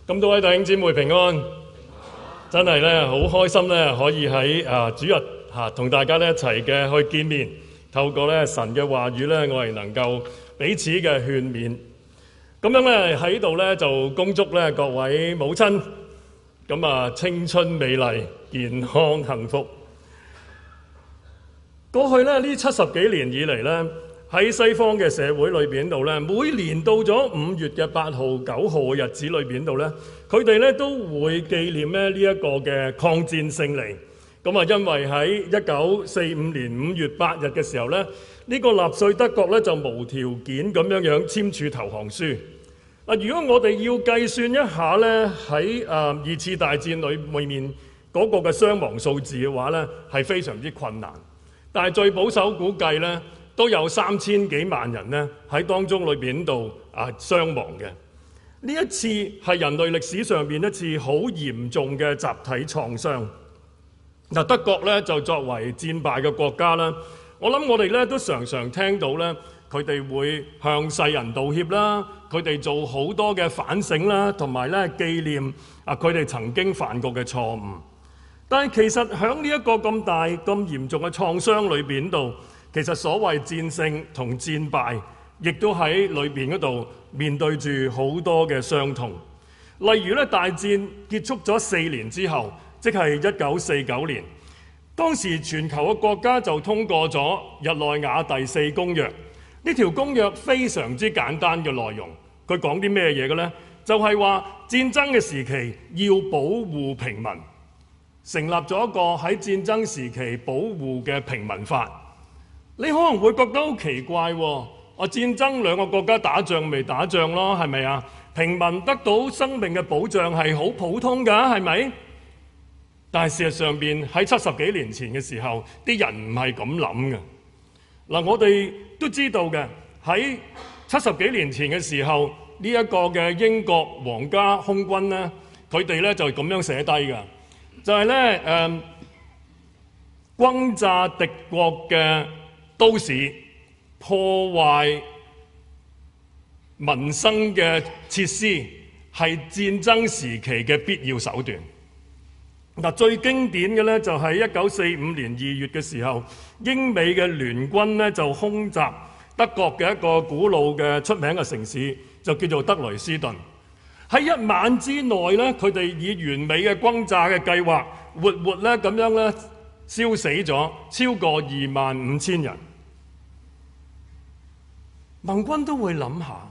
咁多位弟兄姊妹平安，真係咧好開心咧，可以喺主日同大家咧一齊嘅去見面，透過咧神嘅話語咧，我哋能夠彼此嘅勸勉。咁樣咧喺度咧就恭祝咧各位母親，青春美麗、健康幸福。過去咧呢70幾年以嚟咧，喺西方嘅社會裏邊度咧，每年到咗5月嘅8號、9號嘅日子裏邊度咧，佢哋咧都會紀念咧呢一個嘅抗戰勝利。因為喺1945年5月8日嘅時候咧，呢個納粹德國咧就無條件咁樣簽署投降書。如果我哋要計算一下咧喺二次大戰裏面嗰個嘅傷亡數字嘅話咧，係非常之困難。但係最保守估計咧，都有3000幾萬人咧喺當中裏邊度傷亡嘅。呢一次係人類歷史上邊一次好嚴重嘅集體創傷。德國咧就作為戰敗嘅國家啦，我諗我哋咧都常常聽到咧，佢哋會向世人道歉啦，佢哋做好多嘅反省啦，同埋咧紀念佢哋曾經犯過嘅錯誤。但係其實喺呢一個咁大咁嚴重嘅創傷裏邊度，其實所謂戰勝同戰敗，亦都喺裏邊嗰度面對住好多嘅傷痛。例如咧，大戰結束咗4年之後，即係1949年，當時全球嘅國家就通過咗日內瓦第4公約。呢條公約非常之簡單嘅內容，佢講啲咩嘢嘅呢？就係話戰爭嘅時期要保護平民，成立咗一個喺戰爭時期保護嘅平民法。你可能會覺得好奇怪喎，戰爭兩個國家打仗未打仗咯，係咪啊？平民得到生命嘅保障係好普通㗎，係咪？但係事實上邊喺70幾年前嘅時候，啲人唔係咁諗嘅。我哋都知道嘅，喺70幾年前嘅時候，呢一個嘅英國皇家空軍呢，佢哋呢就咁樣寫低嘅，就係呢轟炸敵國嘅都市，破壞民生嘅設施，係戰爭時期嘅必要手段。最經典嘅呢，就係1945年2月嘅時候，英美嘅聯軍呢就空襲德國嘅一個古老嘅出名嘅城市，就叫做德累斯頓。喺一晚之內呢，佢哋以完美嘅轟炸嘅計劃，活呢咁樣呢燒死咗超過25000人。盟軍都會諗下，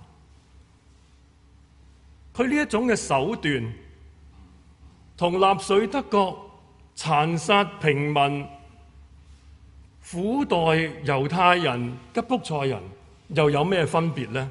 佢呢一種嘅手段，同納粹德國殘殺平民、苦待猶太人、吉普賽人又有咩分別呢？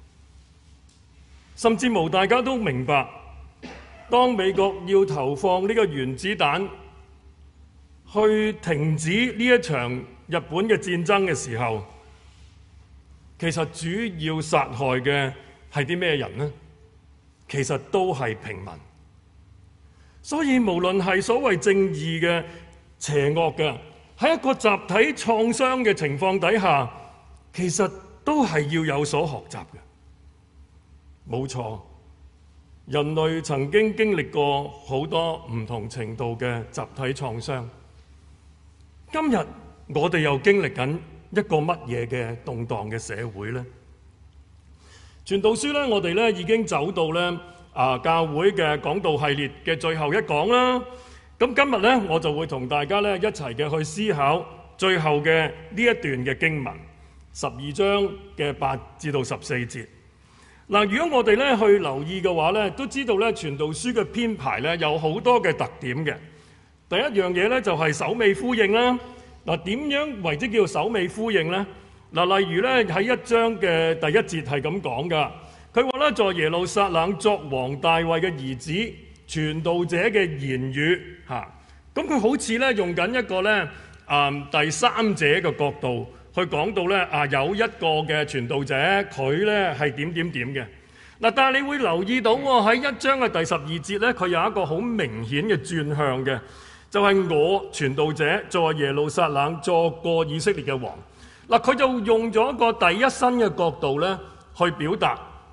甚至無大家都明白，當美國要投放呢個原子彈去停止呢一場日本嘅戰爭嘅時候，其實主要殺害嘅係啲咩人呢？其實都係平民。所以無論係所謂正義嘅、邪惡嘅，喺一個集體創傷嘅情況底下，其實都係要有所學習嘅。冇錯，人類曾經經歷過好多唔同程度嘅集體創傷。今日我哋又經歷緊一個乜嘢嘅動盪嘅社會呢？傳道書呢，我哋呢已經走到呢教會嘅講道系列嘅最後一講啦。咁今日呢，我就會同大家呢一齊嘅去思考最後嘅呢一段嘅經文，12章嘅8至到14節。如果我哋呢去留意嘅話呢，都知道呢傳道書嘅編排呢有好多嘅特點嘅。第一樣嘢呢，就係首尾呼應啦。點樣為之叫做首尾呼應呢？例如呢，喺1章嘅第1節係咁講噶。佢話咧，在耶路撒冷作王大衛嘅兒子傳道者嘅言語嚇，咁佢好似咧用緊一個咧第三者嘅角度去講到咧有一個嘅傳道者佢咧係點嘅。但係你會留意到喺1章嘅第12節咧，佢有一個好明顯嘅轉向嘅，就係我傳道者在耶路撒冷作過以色列嘅王。佢就用咗一個第一身嘅角度咧去表達。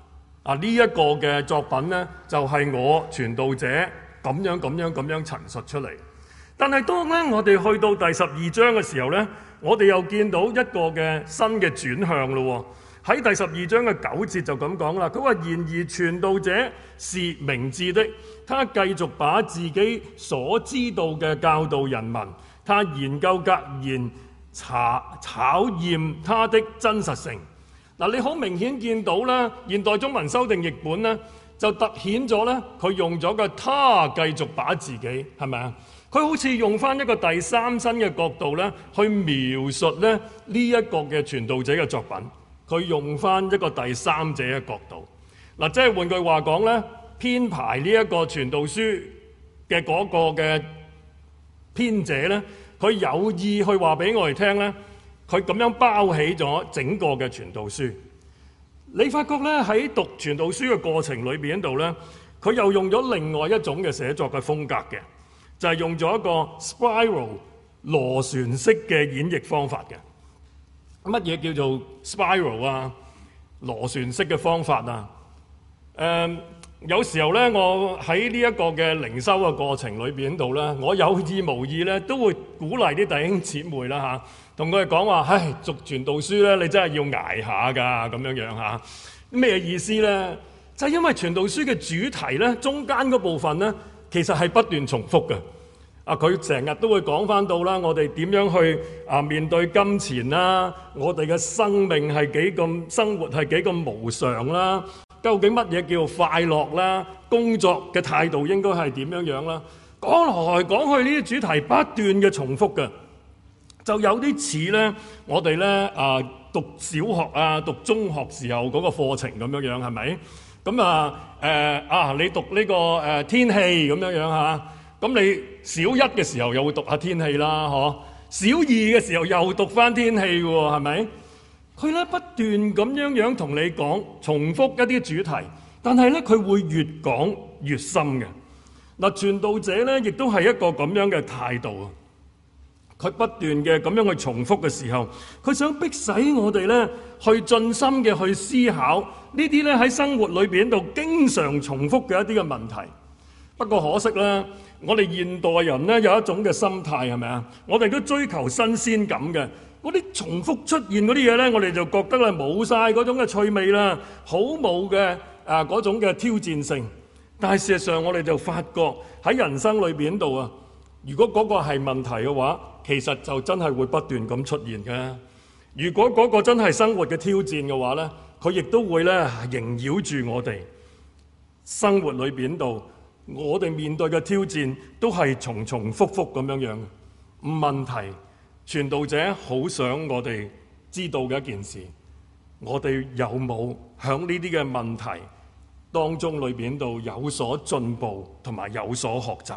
呢一個嘅作品呢，就係我傳道者咁樣陳述出嚟。但係當咧我哋去到第12章嘅時候呢，我哋又見到一個嘅新嘅轉向咯。喺第12章嘅9節就咁講啦，佢話：然而傳道者是明智的，他繼續把自己所知道嘅教導人民，他研究格言，考驗他的真實性。你好明顯見到啦，現代中文修訂譯本呢，就突顯咗咧，佢用咗個他繼續把自己，係咪啊？佢好似用翻一個第三身嘅角度咧，去描述咧呢一個嘅傳道者嘅作品。佢用翻一個第三者嘅角度，即係換句話講咧，編排呢一個傳道書嘅嗰個嘅編者咧，佢有意去話俾我哋聽咧，佢咁樣包起咗整個嘅傳道書。你發覺咧喺讀傳道書嘅過程裏邊度咧，佢又用咗另外一種嘅寫作嘅風格嘅，就係用咗一個 spiral 螺旋式嘅演繹方法嘅。乜嘢叫做 spiral 啊？螺旋式嘅方法啊？有時候咧，我喺呢一個嘅靈修嘅過程裏邊度咧，我有意無意咧都會鼓勵啲弟兄姊妹啦嚇，同佢哋講話：唉，讀傳道書咧，你真係要捱下㗎咁樣嚇。咩意思咧？就係因為傳道書嘅主題咧，中間嗰部分咧，其實係不斷重複嘅。佢成日都會講翻到啦，我哋點樣去面對金錢啦，我哋嘅生命係幾咁，生活係幾咁無常啦，究竟乜嘢叫快樂啦？工作嘅態度應該係點樣啦？講來講去呢啲主題不斷嘅重複嘅，就有啲似咧我哋咧讀小學啊、讀中學時候嗰個課程咁樣係咪？咁你讀呢個天氣咁樣嚇。咁你小一嘅時候又會讀下天氣啦，小二嘅時候又讀翻天氣喎，係咪？佢咧不斷咁樣同你講，重複一啲主題，但係咧佢會越講越深嘅。傳道者咧亦都係一個咁樣嘅態度啊！佢不斷嘅咁樣去重複嘅時候，佢想迫使我哋咧去盡心嘅去思考呢啲咧喺生活裏邊度經常重複嘅一啲嘅問題。不過可惜咧，我哋現代人咧有一種嘅心態，係咪啊？我哋都追求新鮮感嘅，嗰啲重複出現嗰啲嘢咧，我哋就覺得咧冇晒嗰種嘅趣味啦，好冇嘅嗰種嘅挑戰性。但係事實上，我哋就發覺喺人生裏邊度啊，如果嗰個係問題嘅話，其實就真係會不斷咁出現嘅。如果嗰個真係生活嘅挑戰嘅話咧，佢亦都會咧縈繞住我哋生活裏邊度。我哋面對嘅挑戰都係重重複複咁樣。問題，傳道者好想我哋知道嘅一件事，我哋有冇響呢啲嘅問題當中裏邊度有所進步同埋有所學習？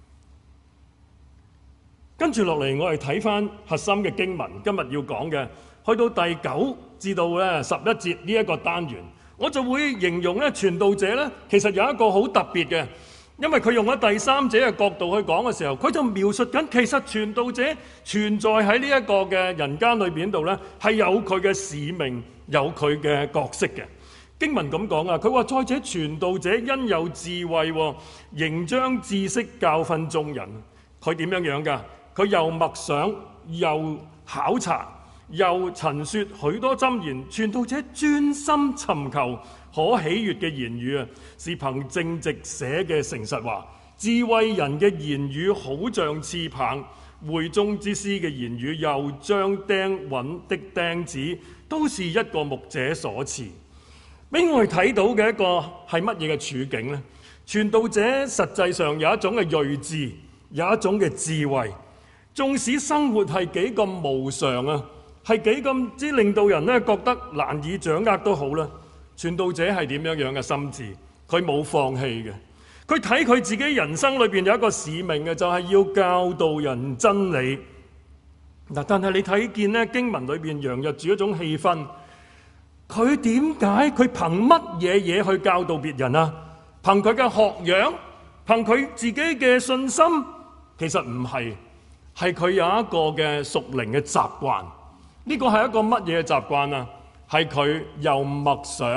跟住落嚟，我哋睇翻核心嘅經文，今日要講嘅，去到第9至到11節呢一個單元，我就會形容咧傳道者咧，其實有一個好特別嘅。因為佢用咗第三者嘅角度去講嘅時候，佢就描述緊其實傳道者存在喺呢一個嘅人間裏邊度呢，係有佢嘅使命，有佢嘅角色嘅。經文咁講啊，佢話：再者傳道者因有智慧，仍將知識教訓眾人。佢點樣㗎？佢又默想，又考察，又陳說許多箴言。傳道者專心尋求可喜悅嘅言語啊，是憑正直寫嘅誠實話。智慧人嘅言語好像刺棒，會中之師嘅言語又將釘穩的釘子，都是一個牧者所賜。俾我哋睇到嘅一個係乜嘢嘅處境呢？傳道者實際上有一種嘅睿智，有一種嘅智慧。縱使生活係幾咁無常啊，係幾咁之令到人咧覺得難以掌握都好啦。傳道者係點樣嘅心智？佢冇放棄嘅。佢睇佢自己人生裏邊有一個使命嘅，就係要教導人真理。但係你睇見咧經文裏邊洋溢住一種氣氛。佢點解？佢憑乜嘢去教導別人啊？憑佢嘅學養？憑佢自己嘅信心？其實唔係，係佢有一個嘅屬靈嘅習慣。呢個係一個乜嘢習慣啊？係佢又默想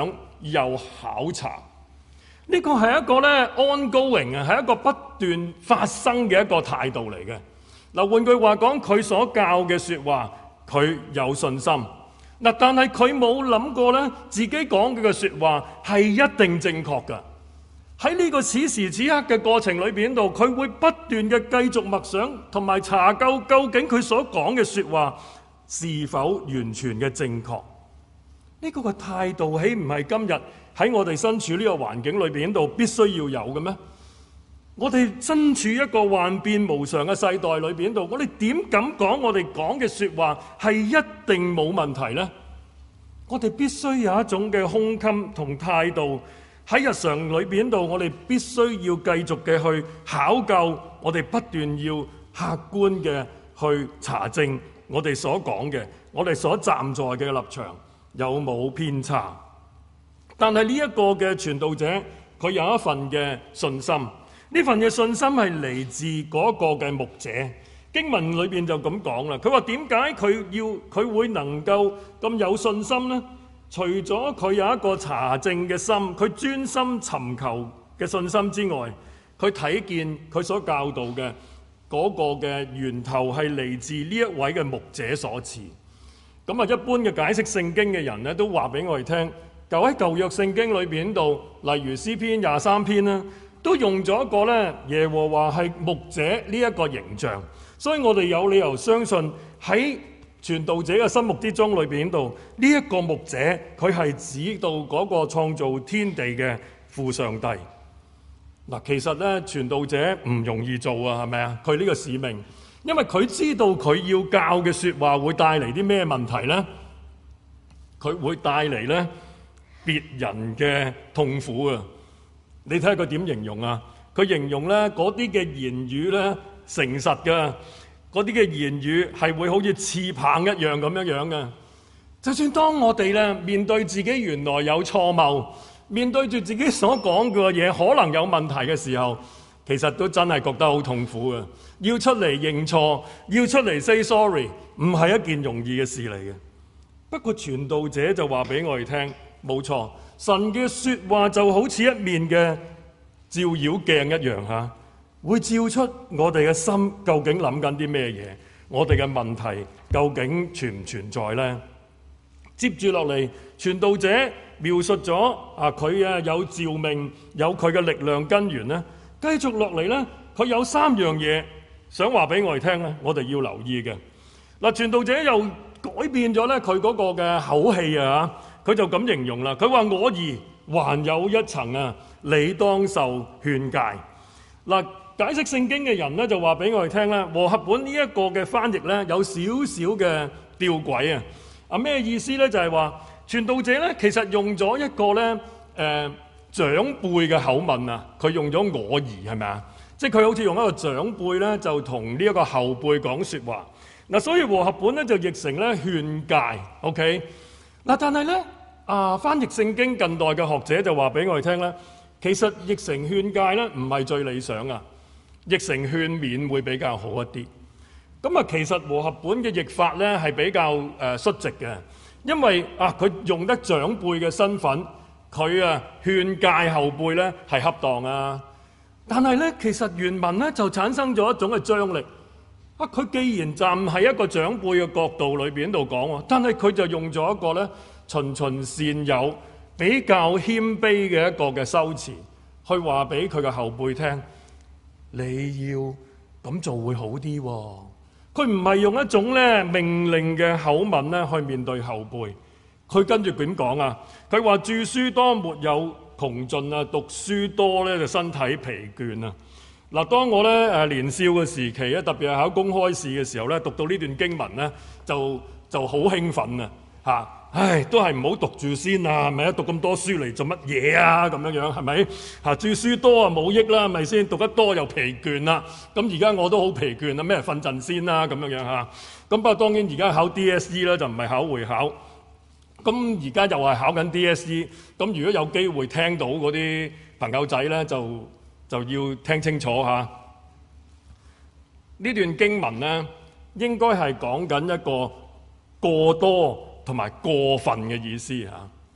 又考察。呢個係一個咧 ongoing 啊，係一個不斷發生嘅一個態度嚟嘅。嗱，換句話講，佢所教嘅說話，佢有信心。嗱，但係佢冇諗過咧，自己講嘅說話係一定正確㗎。喺呢個此時此刻嘅過程裏邊度，佢會不斷嘅繼續默想同埋查究究竟佢所講嘅說話是否完全嘅正確。呢個嘅態度豈唔係今日喺我哋身處呢個環境裏邊度必須要有嘅咩？我哋身處一個幻變無常嘅世代裏邊度，我哋點敢講我哋講嘅說話係一定冇問題呢？我哋必須有一種嘅胸襟同態度，喺日常裏邊度，我哋必須要繼續嘅去考究，我哋不斷要客觀嘅去查證我哋所講嘅，我哋所站在嘅立場有冇偏差。但係呢一個嘅傳道者，佢有一份嘅信心，呢份嘅信心係嚟自嗰個嘅牧者。經文裏邊就咁講啦，佢話點解佢會能夠咁有信心呢？除咗佢有一個查證嘅心，佢專心尋求嘅信心之外，佢睇見佢所教導嘅嗰個嘅源頭係嚟自呢一位嘅牧者所賜。咁啊，一般嘅解釋聖經嘅人呢，都話俾我哋聽，就喺舊約聖經裏邊度，例如詩篇23篇啦，都用咗一個咧耶和華係牧者呢一個形象。所以我哋有理由相信喺傳道者嘅心目之中裏邊度，呢一個牧者佢係指到嗰個創造天地嘅父上帝。嗱，其實咧傳道者唔容易做啊，係咪啊？佢呢個使命，因為佢知道佢要教嘅說話會帶嚟啲咩問題呢？佢會帶嚟咧別人嘅痛苦啊！你睇下佢點形容啊？佢形容咧嗰啲嘅言語咧誠實嘅。嗰啲嘅言語係會好似刺棒一樣咁樣樣嘅。就算當我哋咧面對自己原來有錯謬，面對住自己所講嘅嘢可能有問題嘅時候，其實都真係覺得好痛苦嘅。要出嚟認錯，要出嚟 say sorry， 唔係一件容易嘅事嚟嘅。不過傳道者就話俾我哋聽，冇錯，神嘅說話就好似一面嘅照妖鏡一樣嚇。會照出我哋嘅心究竟諗緊啲咩嘢，我哋嘅問題究竟存唔存在呢？接住落嚟，傳道者描述咗佢有召命，有佢嘅力量根源呢。繼續落嚟呢，佢有3樣嘢想話俾我哋聽呢，我哋要留意嘅。嗱，傳道者又改變咗咧佢嗰個嘅口氣啊，佢就咁形容啦。佢話我兒還有一層啊，你當受勸戒。嗱。解釋聖經嘅人咧就話俾我哋聽咧，和合本呢一個嘅翻譯咧有少少嘅吊詭啊！咩意思咧？就係話傳道者咧其實用咗一個咧長輩嘅口吻啊，佢用咗我兒係咪啊？即係佢好似用一個長輩咧就同呢一個後輩講說話嗱，所以和合本咧就譯成咧勸戒。OK 嗱，但係咧翻譯聖經近代嘅學者就話俾我哋聽咧，其實譯成勸戒咧唔係最理想啊。譯成勸勉會比較好一啲。咁啊，其實和合本嘅譯法咧係比較率直嘅，因為佢用得長輩嘅身份，佢勸戒後輩咧係恰當啊。但係咧，其實原文咧就產生咗一種嘅張力。佢既然站喺一個長輩嘅角度裏邊度講，但係佢就用咗一個咧循循善誘、比較謙卑嘅一個嘅修辭，去話俾佢嘅後輩聽。你要咁做會好啲喎。佢唔係用一種咧命令嘅口吻咧去面對後輩。佢跟住點講啊？佢話著書多沒有窮盡啊，讀書多咧就身體疲倦啊。嗱，當我咧年少嘅時期咧，特別係考公開試嘅時候咧，讀到呢段經文咧，就好興奮啊嚇！唉，都係唔好讀住先啊，係咪啊？讀咁多書嚟做乜嘢啊？咁樣樣係咪？嚇，著書多啊冇益啦，係咪先？讀得多又疲倦啦。咁而家我都好疲倦啊，咩瞓陣先啦咁樣樣嚇。咁不過當然而家考 DSE 啦，就唔係考會考。咁而家又係考緊 DSE。咁如果有機會聽到嗰啲朋友仔咧，就要聽清楚嚇。呢段經文咧，應該係講緊一個過多同埋過分嘅意思嚇。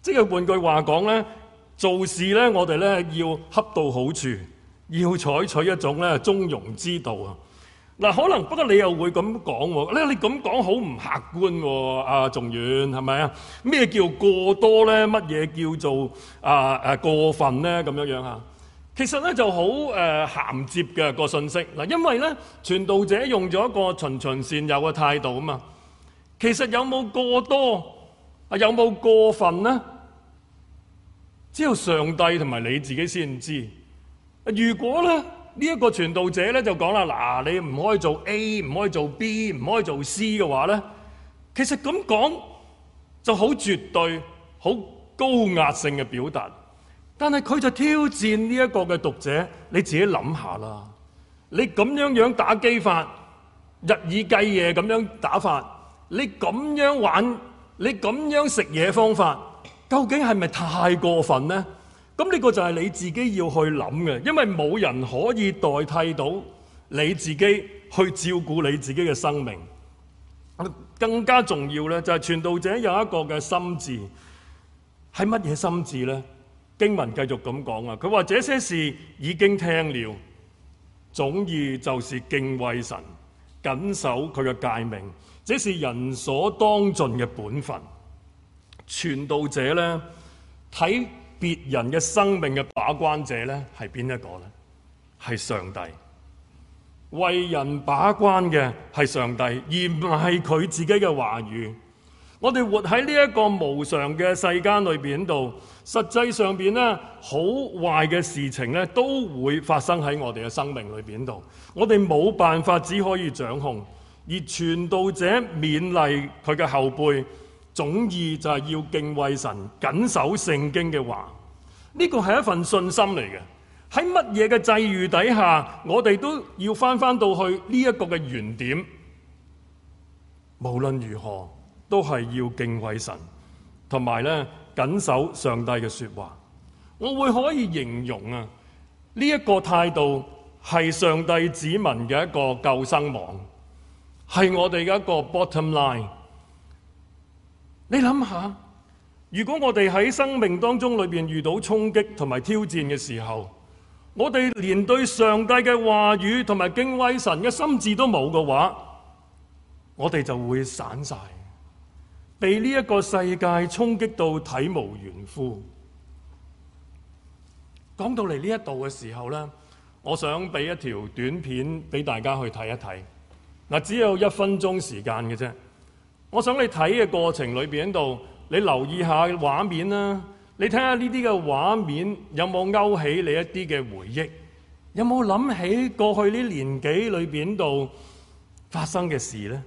即係換句話講咧，做事咧，我哋咧要恰到好處，要採取一種咧中庸之道啊！嗱，可能不過你又會咁講喎，你咁講好唔客觀喎，阿仲遠係咪啊？咩叫過多咧？乜嘢叫做過分咧？咁樣啊？其實咧就好銜接嘅個信息嗱，因為咧傳道者用咗一個循循善誘嘅態度啊嘛。其實有冇過多有冇過分呢？只有上帝同埋你自己先知。如果咧呢一個傳道者咧就講啦，嗱，你唔可以做 A， 唔可以做 B， 唔可以做 C 嘅話咧，其實咁講就好絕對、好高壓性嘅表達。但係佢就挑戰呢一個嘅讀者，你自己諗下啦。你咁樣打機法，日以繼夜咁樣打法，你咁樣玩，你咁樣食嘢方法，究竟係咪太過分呢？咁呢個就係你自己要去諗嘅，因為冇人可以代替到你自己去照顧你自己嘅生命。更加重要呢，就係傳道者有一個嘅心志，係乜嘢心志呢？經文繼續咁講啊，佢話這些事已經聽了，總意就是敬畏神，謹守佢嘅誡命，這是人所當盡嘅本分。傳道者呢，睇別人嘅生命嘅把關者呢，係邊一個呢？係上帝。為人把關嘅係上帝，而唔係佢自己嘅話語。我哋活喺呢一個無常嘅世間裏邊度，實際上邊呢，好壞嘅事情呢，都會發生喺我哋嘅生命裏邊度。我哋冇辦法，只可以掌控。而傳道者勉勵佢嘅後輩，總意就係要敬畏神，謹守聖經嘅話。呢個係一份信心嚟嘅。喺乜嘢嘅際遇底下，我哋都要翻到去呢一個嘅原點。無論如何，都係要敬畏神，同埋咧謹守上帝嘅說話。我會可以形容啊，呢一個態度係上帝子民嘅一個救生網，係我哋嘅一個 bottom line。你諗下，如果我哋喺生命當中裏邊遇到衝擊同埋挑戰嘅時候，我哋連對上帝嘅話語同埋敬畏神嘅心志都冇嘅話，我哋就會散晒，被呢一個世界衝擊到體無完膚。講到嚟呢一度嘅時候呢，我想俾一條短片俾大家去睇一睇。嗱，只有1分鐘時間嘅啫。我想你睇嘅過程裏邊度，你留意下畫面啦。你睇下呢啲嘅畫面有冇勾起你一啲嘅回憶？有冇諗起過去呢年幾裏邊度發生嘅事呢？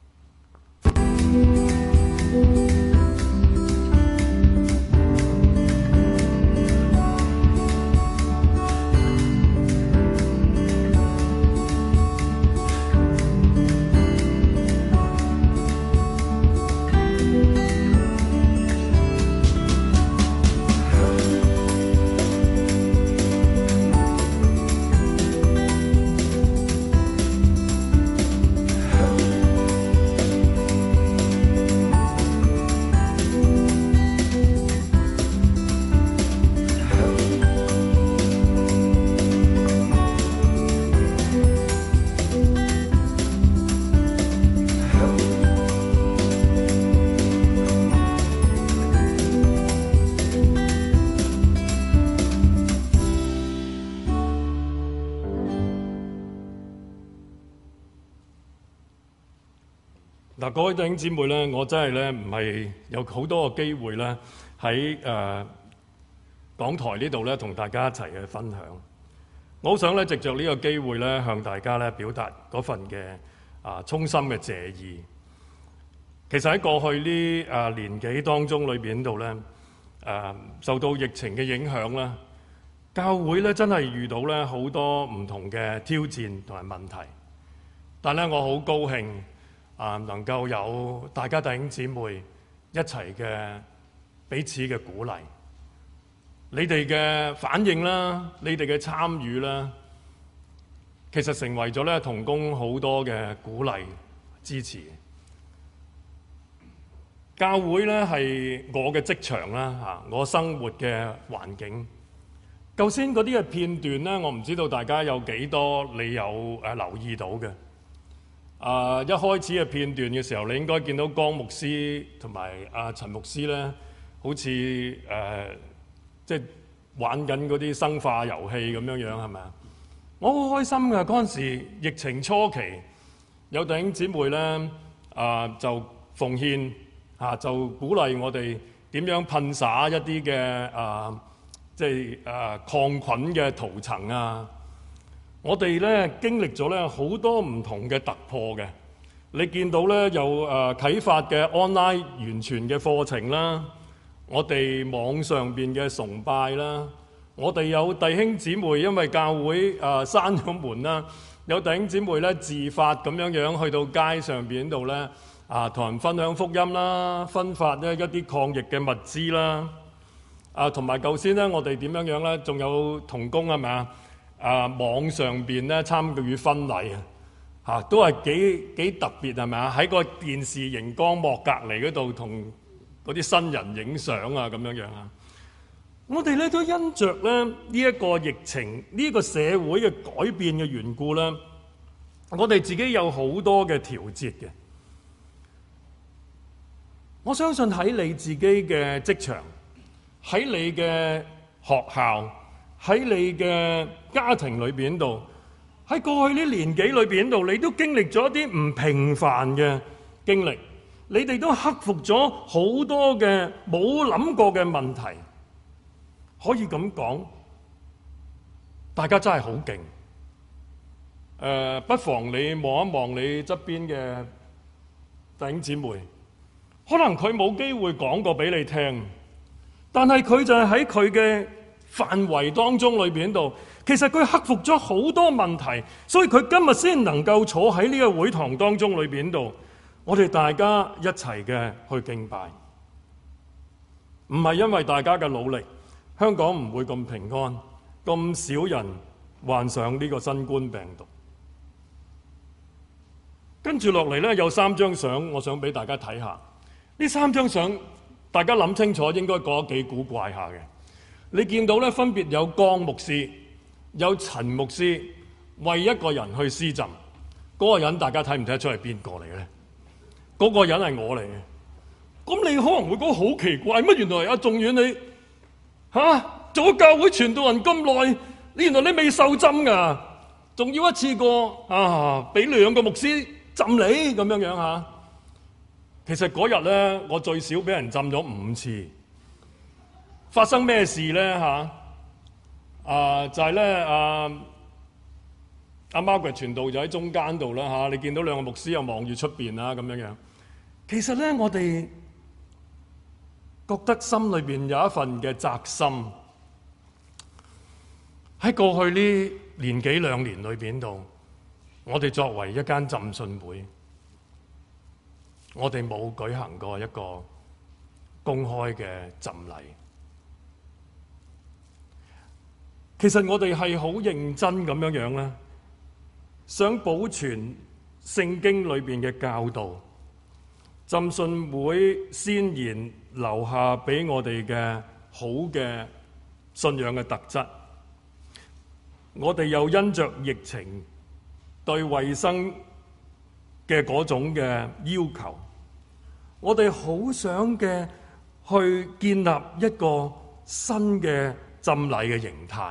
嗱，各位弟兄姊妹咧，我真係咧唔係有好多個機會咧喺講台呢度咧同大家一齊去分享。我好想咧藉着呢個機會咧向大家咧表達嗰份嘅衷心嘅謝意。其實喺過去呢年幾當中裏邊度咧受到疫情嘅影響啦，教會咧真係遇到咧好多唔同嘅挑戰同埋問題。但係咧我好高興。能夠有大家弟兄姊妹一齊嘅彼此嘅鼓勵，你哋嘅反應啦，你哋嘅參與啦，其實成為咗咧同工好多嘅鼓勵支持。 教會咧係我嘅職場啦，我生活嘅環境。頭先嗰啲嘅片段咧，我唔知道大家有幾多你有留意到嘅。一開始嘅片段嘅時候，你應該見到江牧師同埋陳牧師咧，好似即係玩緊嗰啲生化遊戲咁樣樣，係咪啊？我好開心㗎！嗰陣時疫情初期，有弟兄姊妹咧就奉獻就鼓勵我哋點樣噴灑一啲嘅即係抗菌嘅塗層啊！我哋咧經歷咗咧好多唔同嘅突破嘅。你見到咧有啟發嘅 online 完全嘅課程啦，我哋網上邊嘅崇拜啦，我哋有弟兄姊妹因為教會閂咗門啦，有弟兄姊妹咧自發咁樣樣去到街上邊度咧同人分享福音啦，分發咧一啲抗疫嘅物資啦，同埋舊先咧我哋點樣樣咧，仲有同工係咪啊？網上邊咧參與婚禮都係幾特別係咪啊？喺個電視熒光幕隔離嗰度同嗰啲新人影相啊咁樣樣啊！我哋咧都因着咧呢一個疫情呢個社會嘅改變嘅緣故咧，我哋自己有好多嘅調節嘅。我相信喺你自己嘅職場，喺你嘅學校，喺你嘅家庭裏邊度，喺過去呢年幾裏邊度，你都經歷咗一啲唔平凡嘅經歷，你哋都克服咗好多嘅冇諗過嘅問題。可以咁講，大家真係好勁。不妨你望一望你側邊嘅弟兄姊妹，可能佢冇機會講過俾你聽，但係佢就係喺佢嘅範圍當中裏邊度，其實佢克服咗好多問題，所以佢今日先能夠坐喺呢個會堂當中裏邊度，我哋大家一齊嘅去敬拜，唔係因為大家嘅努力，香港唔會咁平安，咁少人患上呢個新冠病毒。跟住落嚟呢，有3張相，我想俾大家睇下。呢3張相，大家諗清楚，應該覺得幾古怪下嘅。你見到呢，分別有江牧師、有陳牧師為一個人去施浸。嗰個人大家睇唔睇得出係邊個嚟嘅呢？嗰個人係我嚟嘅。咁你可能會覺得好奇怪，乜原來阿仲遠你做咗教會傳道人咁耐，原來你未受浸㗎，仲要一次過俾2個牧師浸你咁樣樣嚇。其實嗰日咧，我最少俾人浸咗5次。發生咩事咧就係咧阿Margaret 傳道就喺中間度啦，你見到2個牧師又望住出邊啦咁樣樣。其實咧，我哋覺得心裏邊有一份嘅責心。喺過去呢年幾2年裏邊度，我哋作為一間浸信會，我哋冇舉行過一個公開嘅浸禮。其實我哋係好認真咁樣樣咧，想保存聖經裏邊嘅教導，浸信會先賢留下俾我哋嘅好嘅信仰嘅特質。我哋又因着疫情對衛生嘅嗰種嘅要求，我哋好想嘅去建立一個新嘅浸禮嘅形態。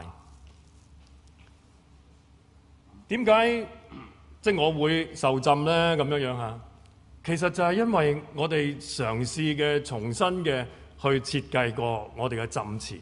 點解即係我會受浸呢？咁樣樣嚇，其實就係因為我哋嘗試嘅重新嘅去設計過我哋嘅浸池。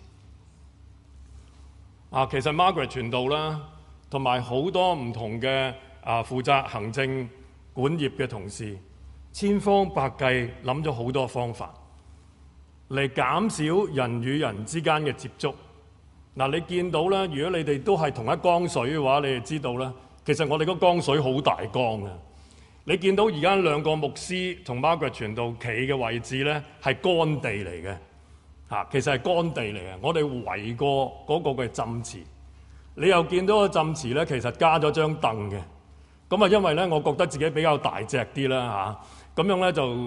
其實 Margaret 傳道啦，同埋好多唔同嘅負責行政管業嘅同事，千方百計諗咗好多方法嚟減少人與人之間嘅接觸。你見到啦，如果你哋都係同一缸水嘅話，你哋知道啦，其實我哋個缸水好大缸嘅。你見到而家2個牧師同 Margaret 傳道企嘅位置咧，係乾地嚟嘅。其實係乾地嚟嘅，我哋圍過嗰個嘅浸池，你又見到個浸池咧，其實加咗張凳嘅。咁因為咧，我覺得自己比較大隻啲啦咁樣咧就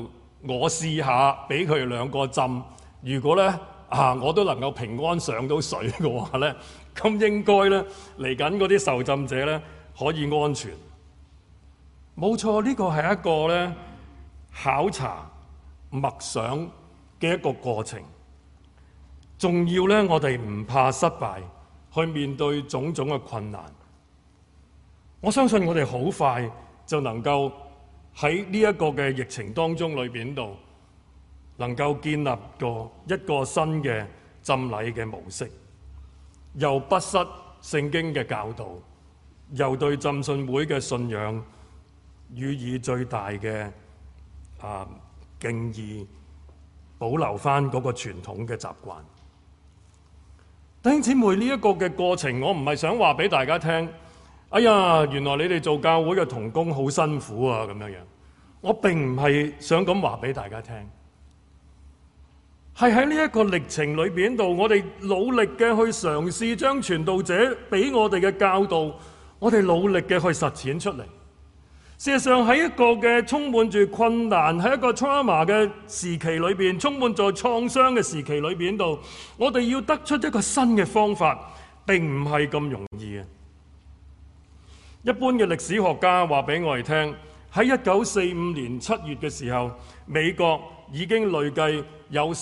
我試下俾佢哋兩個浸，如果咧我都能夠平安上到水嘅話咧，咁應該咧嚟緊嗰啲受浸者咧可以安全。冇錯，呢個係一個咧考察默想嘅一個過程。仲要咧，我哋唔怕失敗，去面對種種嘅困難。我相信我哋好快就能夠喺呢一個嘅疫情當中裏邊度，能夠建立一個新嘅浸禮嘅模式，又不失聖經嘅教導，又對浸信會嘅信仰予以最大嘅敬意，保留翻嗰個傳統嘅習慣。弟兄姊妹，呢一個嘅過程，我唔係想話俾大家聽，哎呀，原來你哋做教會嘅同工好辛苦啊咁樣樣。我並唔係想咁話俾大家聽，係喺呢一個歷程裏邊度，我哋努力嘅去嘗試將傳道者俾我哋嘅教導，我哋努力嘅去實踐出嚟。事實上喺一個嘅充滿住困難，喺一個 trauma 嘅時期裏邊，充滿在創傷嘅時期裏邊度，我哋要得出一個新嘅方法，並唔係咁容易嘅。一般嘅歷史學家話俾我哋聽，喺1945年7月嘅時候，美國已經累計有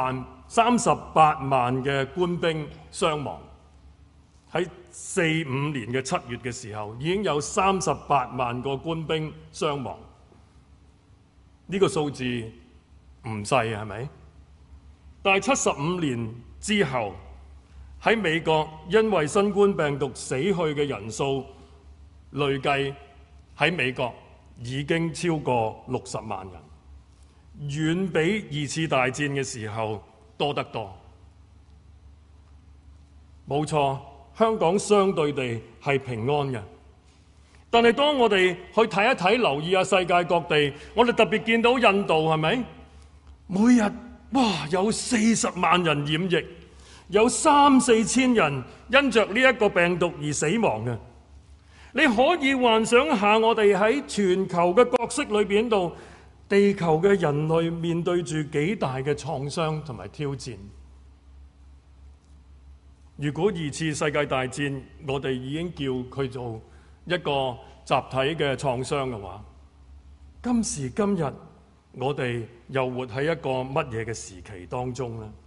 38萬嘅官兵傷亡。喺45年嘅7月嘅時候，已經有38萬個官兵傷亡。呢個數字唔細，係咪？但係75年之後，喺美國因為新冠病毒死去嘅人數累計喺美國已經超過60萬人，遠比2次大戰嘅時候多得多。冇錯。香港相對地係平安嘅，但係當我哋去睇一睇、留意下世界各地，我哋特別見到印度，係咪？每日有40萬人染疫，有3-4千人因着呢一個病毒而死亡嘅。你可以幻想下，我哋喺全球嘅角色裏邊度，地球嘅人類面對住幾大嘅創傷同埋挑戰。如果2次世界大戰我哋已經叫佢做一個集體嘅創傷嘅話，今時今日我哋又活喺一個乜嘢嘅時期當中呢？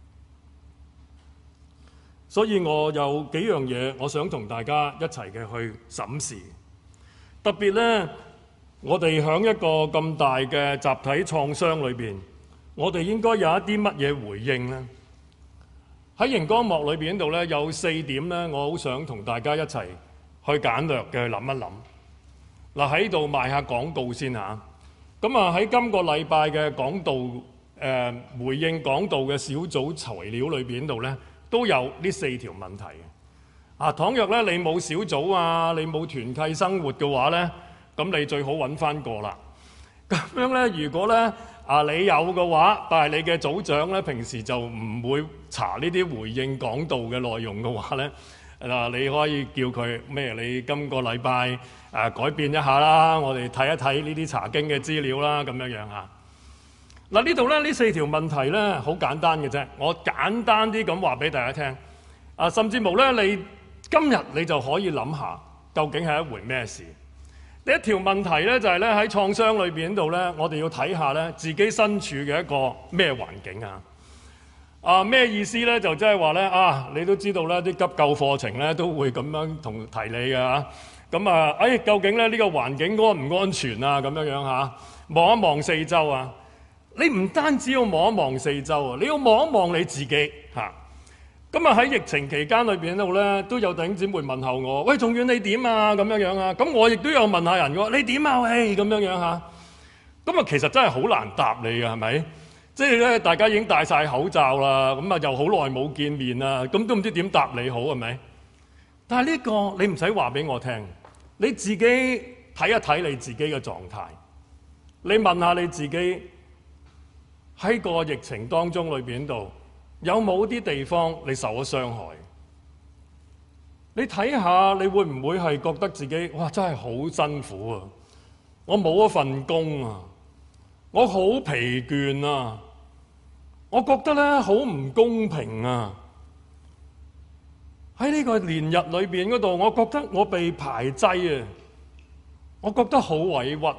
所以我有幾樣嘢我想同大家一齊嘅去審視。特別呢，我哋喺一個咁大嘅集體創傷裏邊，我哋應該有一啲乜嘢回應呢？喺熒光幕裏邊度咧，有4點咧，我好想同大家一齊去簡略嘅諗一諗。嗱，喺度賣下廣告先嚇。咁啊喺今個禮拜嘅講道回應講道嘅小組材料裏邊度咧，都有呢4條問題嘅。倘若咧你冇小組啊，你冇團契生活嘅話咧，咁你最好揾翻個啦。咁樣咧，如果咧你有嘅話，但係你嘅組長咧平時就唔會查呢啲回應講道嘅內容嘅話咧，你可以叫佢咩？你今個禮拜改變一下啦，我哋睇一睇呢啲查經嘅資料啦，咁樣樣嚇。嗱，呢度咧呢4條問題咧好簡單嘅啫，我簡單啲咁話俾大家聽。甚至無咧，你今日你就可以諗下，究竟係一回咩事？第一條問題咧就係咧喺創傷裏邊度咧，我哋要睇下咧自己身處嘅一個咩環境啊？咩意思咧？就即係話咧你都知道咧啲急救課程咧都會咁樣同提你嘅嚇。咁究竟咧呢個環境安唔安全啊？咁樣樣嚇，望一望四周啊！你唔單止要望一望四周啊，你要望一望你自己嚇。咁喺疫情期間裏邊度咧，都有弟兄姊妹問候我，喂，仲遠你點啊？咁樣樣啊，咁我亦都有問下人嘅，你點啊？喂，咁樣樣嚇。咁其實真係好難答你嘅，係咪？即係咧，大家已經戴晒口罩啦，咁又好耐冇見面啦，咁都唔知點答你好，係咪？但係呢個你唔使話俾我聽，你自己睇一睇你自己嘅狀態，你問下你自己喺個疫情當中裏邊度，有冇啲地方你受咗傷害？你睇下，你會唔會係覺得自己哇真係好辛苦啊？我冇一份工啊！ 我好疲倦啊，我覺得咧好唔公平啊。喺呢個連日裏邊嗰度，我覺得我被排擠啊，我覺得好委屈啊。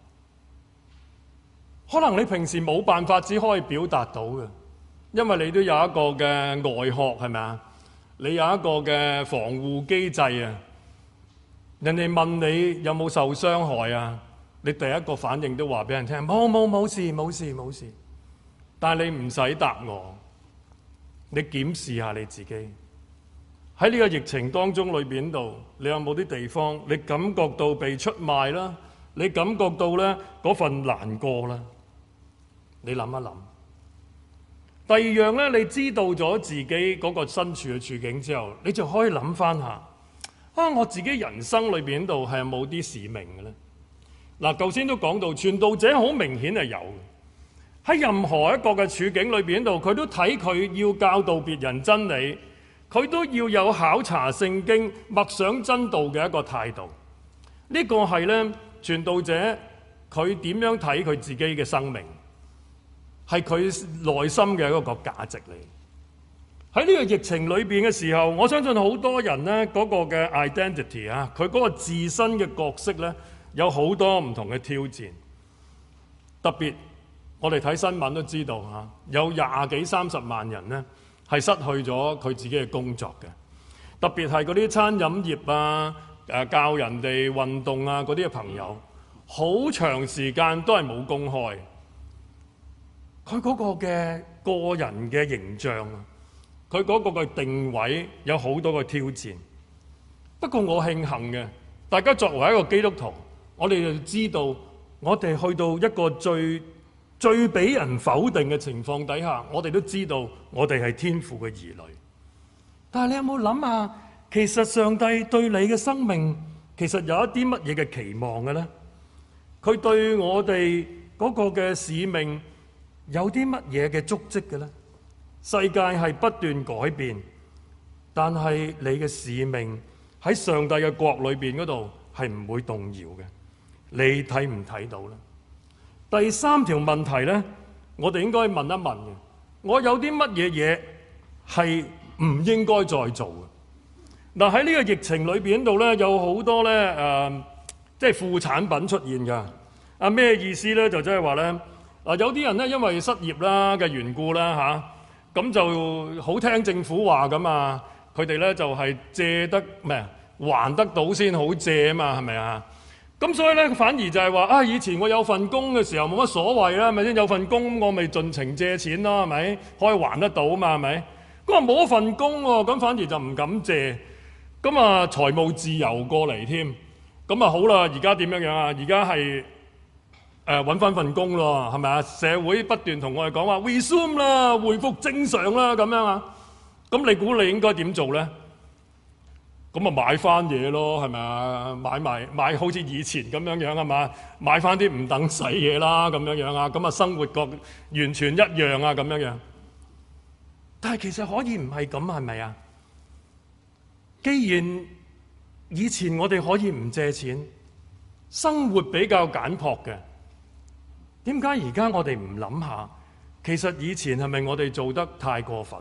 可能你平時冇辦法只可以表達到嘅，因為你都有一個嘅外殼，係咪啊？你有一個嘅防護機制啊。人哋問你有冇受傷害啊，你第一個反應都話俾人聽冇事冇事冇事。但係你唔使答我，你檢視下你自己喺呢個疫情當中裏邊度，你有冇啲地方你感覺到被出賣啦？你感覺到咧嗰份難過啦？你諗一諗。第二樣咧，你知道咗自己嗰個身處嘅處境之後，你就可以諗翻下我自己人生裏邊度係冇啲使命嘅咧？嗱，頭先都講到傳道者好明顯係有嘅，喺任何一個嘅處境裏邊度，佢都睇佢要教導別人真理，佢都要有考察聖經、默想真道嘅一個態度。呢個係咧傳道者佢點樣睇佢自己嘅生命，係佢內心嘅一個價值嚟。喺呢個疫情裏邊嘅時候，我相信好多人呢嗰個嘅 identity 啊，佢嗰個自身嘅角色呢，有好多唔同嘅挑戰。特別我哋睇新聞都知道嚇，有20幾30萬人呢係失去咗佢自己嘅工作嘅。特別係嗰啲餐飲業啊、教人哋運動啊嗰啲嘅朋友，好長時間都係冇工開。佢嗰個嘅個人嘅形象啊，佢嗰個嘅定位有好多個挑戰。不過我慶幸嘅，大家作為一個基督徒，我哋就知道，我哋去到一個最俾人否定嘅情況底下，我哋都知道我哋係天父嘅兒女。但係你有冇諗下，其實上帝對你嘅生命其實有一啲乜嘢嘅期望嘅呢？佢對我哋嗰個嘅使命有啲乜嘢嘅足跡嘅呢？世界係不斷改變，但係你嘅使命喺上帝嘅國裏邊嗰度係唔會動搖嘅。你睇唔睇到呢？第3條問題呢，我哋應該問一問嘅，我有啲乜嘢嘢係唔應該再做嘅？嗱，喺呢個疫情裏邊度呢，有好多呢即係副產品出現㗎。咩意思呢？就即係話呢，有啲人呢，因為失業啦嘅緣故啦咁就好聽政府話㗎嘛，佢哋咧就係借得還得到先好借啊嘛，係咪啊？咁所以咧反而就係話以前我有份工嘅時候冇乜所謂啦，係咪先？有份工我咪盡情借錢咯，係咪？可以還得到啊嘛，係咪？咁話冇份工喎，咁反而就唔敢借，咁財務自由過嚟添，咁好啦，而家點樣啊？而家係揾翻份工咯，係咪啊？社會不斷同我哋講話 resume 啦，回復正常啦，咁樣啊？咁你估你應該點做咧？咁買翻嘢咯，係咪啊？買好似以前咁樣係嘛？買翻啲唔等使嘢啦，咁樣啊？咁生活完全一樣啊，咁樣。但係其實可以唔係咁，係咪啊？既然以前我哋可以唔借錢，生活比較簡樸嘅。點解而家我哋唔諗下？其實以前係咪我哋做得太過分？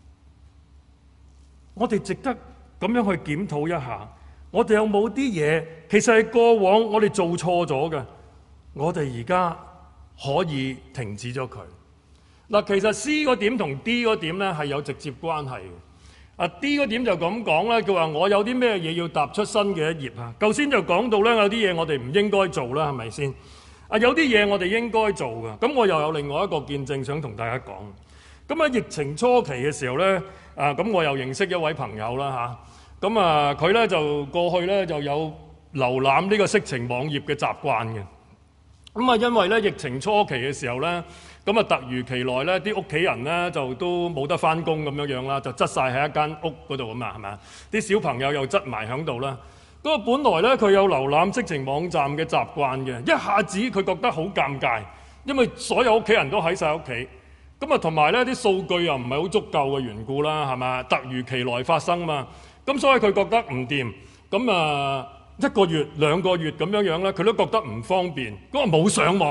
我哋值得咁樣去檢討一下，我哋有冇啲嘢其實係過往我哋做錯咗嘅，我哋而家可以停止咗佢。嗱，其實 C 嗰點同 D 嗰點咧係有直接關係嘅。D 嗰點就咁講啦，佢話我有啲咩嘢要踏出新嘅一頁啊。頭先就講到咧，有啲嘢我哋唔應該做啦，係咪先？有啲嘢我哋應該做嘅，咁我又有另外一個見證想同大家講。咁喺疫情初期嘅時候咧，咁我又認識一位朋友啦嚇，咁佢咧就過去咧就有瀏覽呢個色情網頁嘅習慣嘅。咁因為咧疫情初期嘅時候咧，咁突如其來咧啲屋企人咧就都冇得翻工咁樣啦，就擠晒喺一間屋嗰度啊嘛，係咪啊？啲小朋友又擠埋喺度啦。嗰個本來咧佢有瀏覽色情網站嘅習慣嘅，一下子佢覺得好尷尬，因為所有屋企人都喺晒屋企，咁同埋咧啲數據又唔係好足夠嘅緣故啦，係咪？突如其來發生嘛，咁所以佢覺得唔掂，咁1個月2個月咁樣咧，佢都覺得唔方便，咁冇上網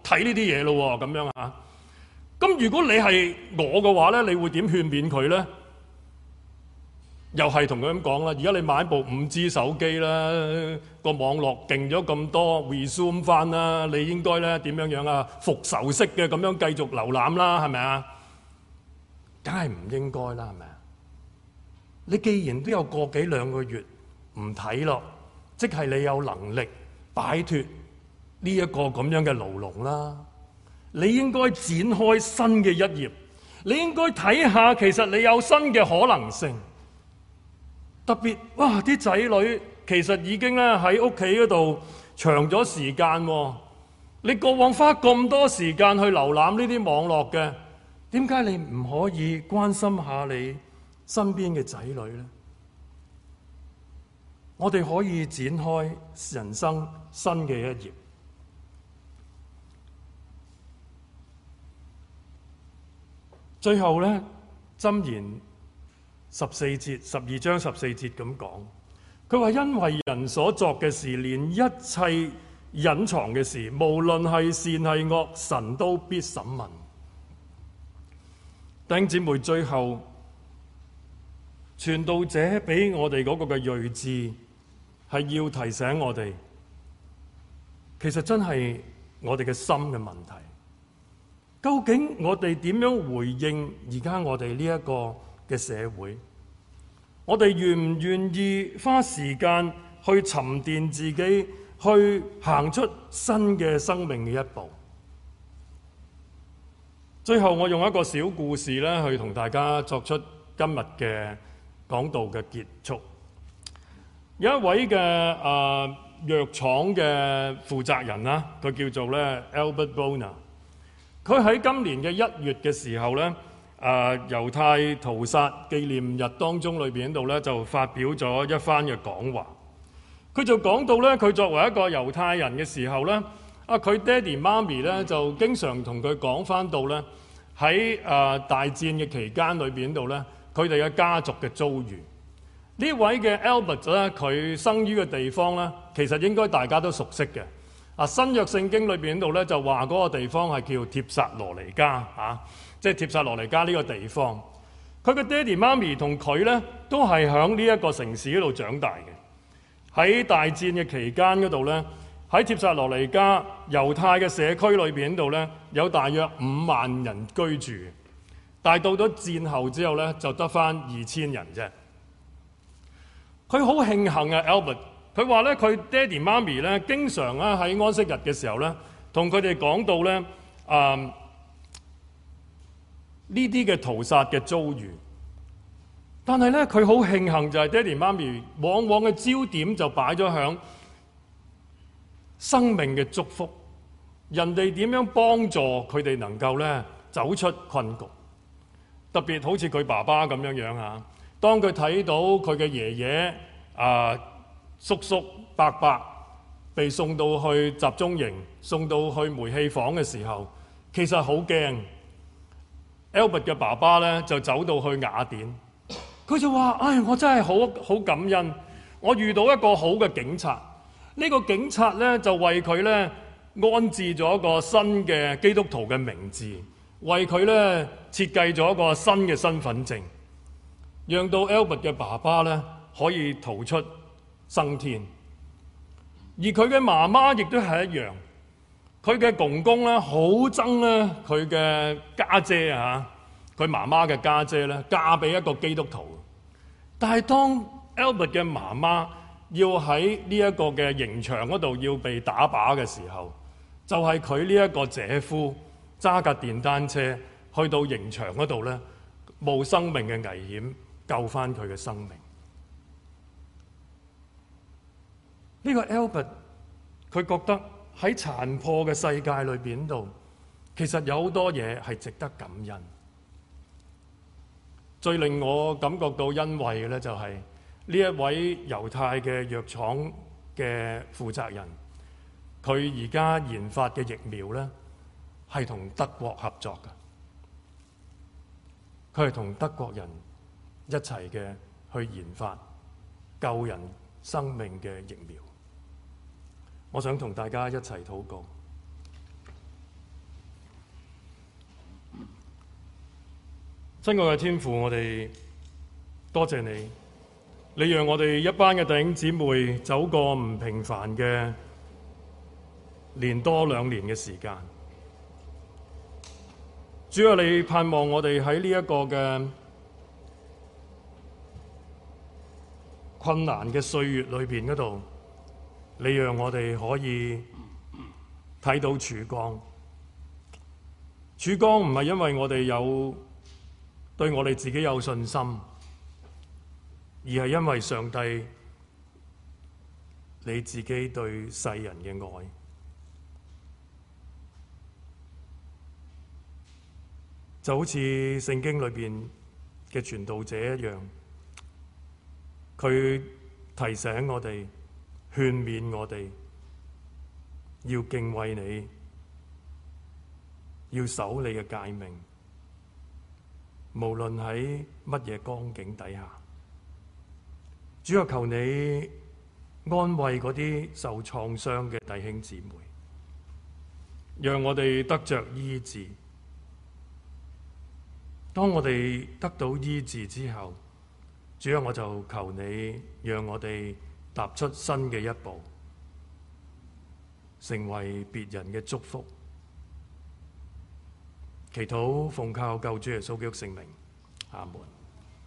睇呢啲嘢咯咁樣啊。咁如果你係我嘅話咧，你會點勸勉佢咧？又係同佢咁講啦。而家你買部5G 手機啦，個網絡勁咗咁多 ，resume 翻啦，你應該咧點樣啊？復仇式嘅咁樣繼續瀏覽啦，係咪啊？梗係唔應該啦，係咪啊？你既然都有個幾兩個月唔睇咯，即係你有能力擺脫呢一個咁樣嘅牢籠啦。你應該展開新嘅一頁，你應該睇下其實你有新嘅可能性。特別哇，啲仔女其實已經咧喺屋企嗰度長咗時間喎。你過往花咁多時間去瀏覽呢啲網絡嘅，點解你唔可以關心下你身邊嘅仔女呢？我哋可以展開人生新嘅一頁。最後呢，箴言12章14節咁講，佢話因為人所作嘅事，連一切隱藏嘅事，無論係善係惡，神都必審問。弟兄姊妹，最後傳道者俾我哋嗰個嘅睿智，係要提醒我哋，其實真係我哋嘅心嘅問題。究竟我哋點樣回應而家我哋呢一個嘅社會？我哋願唔願意花時間去沉澱自己，去行出新嘅生命嘅一步？最後我用一個小故事咧，去同大家作出今日嘅講道嘅結束。有一位嘅藥廠嘅負責人啦，佢叫做咧 Albert Boner。佢喺今年嘅1月嘅時候咧，猶太屠殺紀念日當中裏邊度咧，就發表咗一番嘅講話。佢就講到咧，佢作為一個猶太人嘅時候咧，佢爹哋媽咪咧就經常同佢講翻到咧，喺大戰嘅期間裏邊度咧，佢哋嘅家族嘅遭遇。呢位嘅 Albert 咧，佢生於嘅地方咧，其實應該大家都熟悉嘅。新約聖經裏邊度咧就話嗰個地方係叫帖撒羅尼迦，即係帖撒羅尼迦呢個地方。佢嘅爹哋媽咪同佢咧都係響呢一個城市嗰度長大嘅。喺大戰嘅期間嗰度咧，喺帖撒羅尼迦猶太嘅社區裏邊度咧，有大約5萬人居住，但係到咗戰後之後咧，就得返2000人啫。佢好慶幸啊 Albert。佢話咧，佢爹哋媽咪咧，經常咧喺安息日嘅時候咧，同佢哋講到咧，呢啲嘅屠殺嘅遭遇。但係咧，佢好慶幸就係爹哋媽咪往往嘅焦點就擺咗響生命嘅祝福，人哋點樣幫助佢哋能夠咧走出困局。特別好似佢爸爸咁樣樣啊，當佢睇到佢嘅爺爺叔叔伯伯被送到去集中營，送到去煤氣房嘅時候，其實好驚。Albert 嘅爸爸咧就走到去雅典，佢就話：我真係好感恩，我遇到一個好嘅警察。呢個警察咧就為佢咧安置咗一個新嘅基督徒嘅名字，為佢咧設計咗一個新嘅身份證，讓到 Albert 嘅爸爸咧可以逃出生天。而佢嘅媽媽亦都係一樣，佢嘅公公咧好憎咧佢嘅家姐啊，佢媽媽嘅家姐咧嫁俾一個基督徒。但係當 Albert 嘅媽媽要喺呢一個嘅刑場嗰度要被打靶嘅時候，就係佢呢一個姐夫揸架電單車去到刑場嗰度咧，冒生命嘅危險救翻佢嘅生命。呢個 Albert 佢覺得喺殘破嘅世界裏邊度，其實有好多嘢係值得感恩。最令我感覺到欣慰嘅咧，就係呢一位猶太嘅藥廠嘅負責人，佢而家研發嘅疫苗咧係同德國合作嘅，佢係同德國人一齊嘅去研發救人生命嘅疫苗。我想同大家一齊禱告。 親愛嘅天父，我哋多謝你，你讓我哋一班嘅弟兄姊妹走過唔平凡嘅年多2年嘅時間。主啊，你盼望我哋喺呢一個嘅困難嘅歲月裏邊嗰度，你讓我哋可以睇到曙光。曙光唔係因為我哋對我哋自己有信心，而係因為上帝你自己對世人嘅愛。就好似聖經裏邊嘅傳道者一樣，佢提醒我哋，勸勉我哋要敬畏你，要守你嘅誡命，無論喺乜嘢光景底下。主啊，求你安慰嗰啲受創傷嘅弟兄姊妹，讓我哋得着醫治。當我哋得到醫治之後，主啊，我就求你讓我哋踏出新嘅一步，成為別人嘅祝福。祈禱奉靠救主耶穌基督聖名，阿門。